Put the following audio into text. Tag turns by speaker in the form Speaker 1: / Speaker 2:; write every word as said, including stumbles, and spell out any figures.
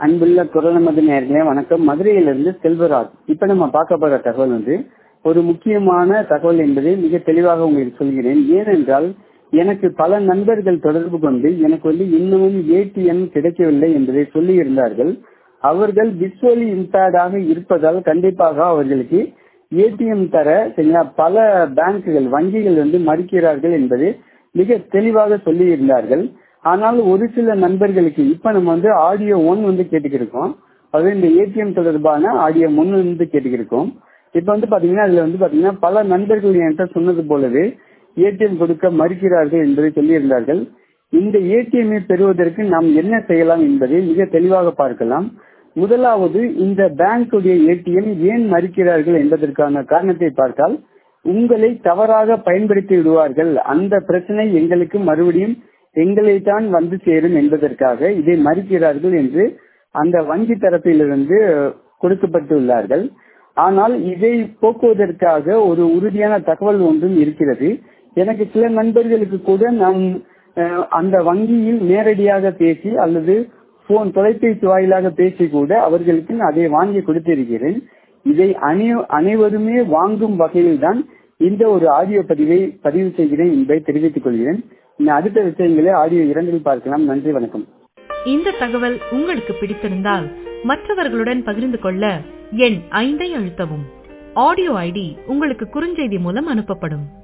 Speaker 1: அன்புள்ள குரல் நமது நேயர்களே வணக்கம். மதுரையிலிருந்து செல்வராஜ். இப்ப நம்ம பார்க்க போற தகவல் வந்து ஒரு முக்கியமான தகவல் என்பதை மிக தெளிவாக உங்களுக்கு சொல்கிறேன். ஏனென்றால் எனக்கு பல நண்பர்கள் தொடர்பு கொண்டு எனக்கு வந்து இன்னமும் ஏடிஎம் கிடைக்கவில்லை என்பதை சொல்லி இருந்தார்கள். அவர்கள் விசுவலி இம்பேர்டாக இருப்பதால் கண்டிப்பாக அவர்களுக்கு ஏடிஎம் தர சரிங்களா பல பேங்குகள் வங்கிகள் வந்து மறுக்கிறார்கள் என்பதை மிக தெளிவாக சொல்லி இருந்தார்கள். ஆனால் ஒரு சில நண்பர்களுக்கு இப்ப நம்ம வந்து ஆடியோ ஒன் வந்து கேட்டுக்கிருக்கோம். அதாவது இந்த ஏடிஎம் தொடர்பான ஆடியோ ஒன் வந்து கேட்டுக்கிருக்கோம். இப்ப வந்து பாத்தீங்கன்னா அதுல வந்து பாத்தீங்கன்னா பல நண்பர்கள் என்கிட்ட சொன்னது போலவே ஏடிஎம் கொடுக்க மறுக்கிறார்கள் என்பதை சொல்லியிருந்தார்கள். இந்த ஏடிஎம்ஐ பெறுவதற்கு நாம் என்ன செய்யலாம் என்பதை மிக தெளிவாக பார்க்கலாம். முதலாவது, இந்த பேங்குடைய ஏடிஎம் ஏன் மறுக்கிறார்கள் என்பதற்கான காரணத்தை பார்த்தால் உங்களை தவறாக பயன்படுத்தி விடுவார்கள், அந்த பிரச்சனை எங்களுக்கு மறுபடியும் எங்களை தான் வந்து சேரும் என்பதற்காக இதை மறுக்கிறார்கள் என்று அந்த வங்கி தரப்பிலிருந்து கொடுக்கப்பட்டுள்ளார்கள். ஆனால் இதை போக்குவதற்காக ஒரு உறுதியான தகவல் ஒன்றும் இருக்கிறது. எனக்கு சில நண்பர்களுக்கு கூட நான் அந்த வங்கியில் நேரடியாக பேசி அல்லது போன் தொலைபேசி வாயிலாக பேசி கூட அவர்களுக்கு அதை வாங்கி கொடுத்திருக்கிறேன். இதை அனை அனைவருமே வாங்கும் வகையில் தான் இந்த ஒரு ஆடியோ பதிவை பதிவு செய்கிறேன் என்பதை தெரிவித்துக் கொள்கிறேன். அடுத்த விஷயங்களை ஆடியோ இரண்டில் பார்க்கலாம். நன்றி, வணக்கம்.
Speaker 2: இந்த தகவல் உங்களுக்கு பிடித்திருந்தால் மற்றவர்களுடன் பகிர்ந்து கொள்ள எண் ஐந்தை அழுத்தவும். ஆடியோ ஐடி உங்களுக்கு குறுஞ்செய்தி மூலம் அனுப்பப்படும்.